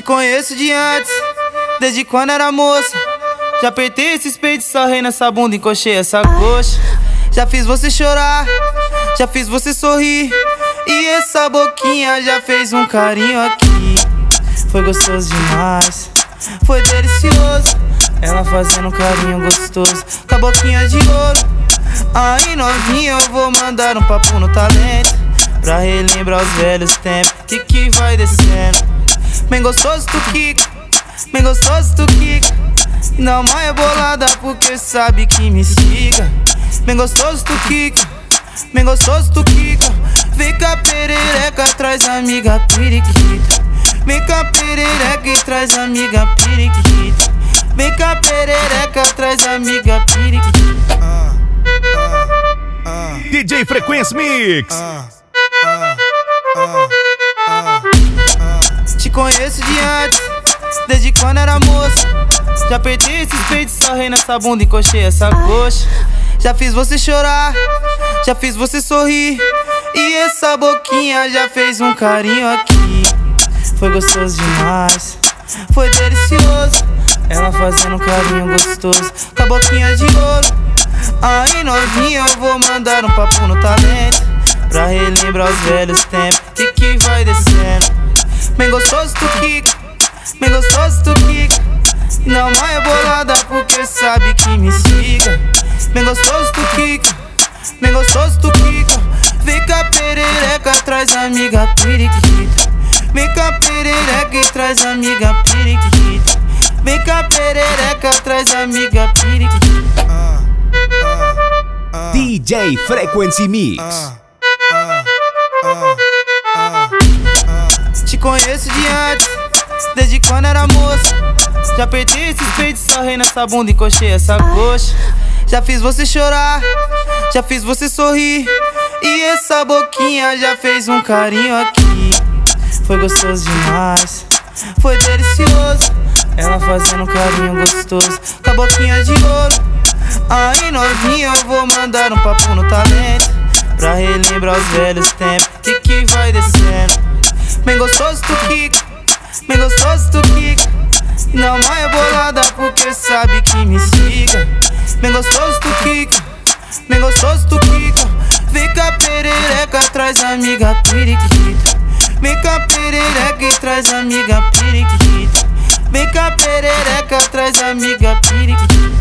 conheço de antes, desde quando era moça. Já apertei esses peitos, sarrei nessa bunda, encoxei essa coxa. Já fiz você chorar, já fiz você sorrir, e essa boquinha já fez um carinho aqui. Foi gostoso demais, foi delicioso, ela fazendo um carinho gostoso com a boquinha de ouro. Aí novinha, eu vou mandar um papo no talento, pra relembrar os velhos tempos, que vai descendo. Bem gostoso tu quica, bem gostoso tu quica, não mais bolada porque sabe que me siga. Bem gostoso tu quica, bem gostoso tu quica, vem cá perereca, traz amiga periquita. Vem cá perereca e traz amiga periquita. Vem cá perereca, traz amiga periquita. DJ Frequency Mix. Te conheço de antes, desde quando era moça. Já apertei esses peitos, sarrei nessa bunda, encoxei essa coxa. Já fiz você chorar, já fiz você sorrir, e essa boquinha já fez um carinho aqui. Foi gostoso demais, foi delicioso, ela fazendo um carinho gostoso com a boquinha de ouro. Aí novinha, eu vou mandar um papo no talento, pra relembrar os velhos tempos, que vai descendo. Bem gostoso tu quica, bem gostoso tu quica, não mais bolada porque sabe que me siga. Bem gostoso tu quica, bem gostoso tu quica, vem cá perereca, traz amiga periquita. Vem cá perereca e traz amiga periquita. Vem cá perereca, traz amiga periquita. DJ Frequency Mix. Te conheço de antes, desde quando era moça. Já apertei esses peitos, sarrei nessa bunda, encoxei essa coxa. Já fiz você chorar, já fiz você sorrir, e essa boquinha já fez um carinho aqui. Foi gostoso demais, foi delicioso, ela fazendo um carinho gostoso com a boquinha de ouro. Aí novinha, eu vou mandar um papo no talento, pra relembrar os velhos tempos, que vai descendo. Bem gostoso tu quica, bem gostoso tu quica, não mais bolada porque sabe que me siga. Bem gostoso tu quica, bem gostoso tu quica, vem cá perereca, traz amiga periquita. Vem cá perereca e traz amiga periquita. Vem cá perereca, traz amiga periquita.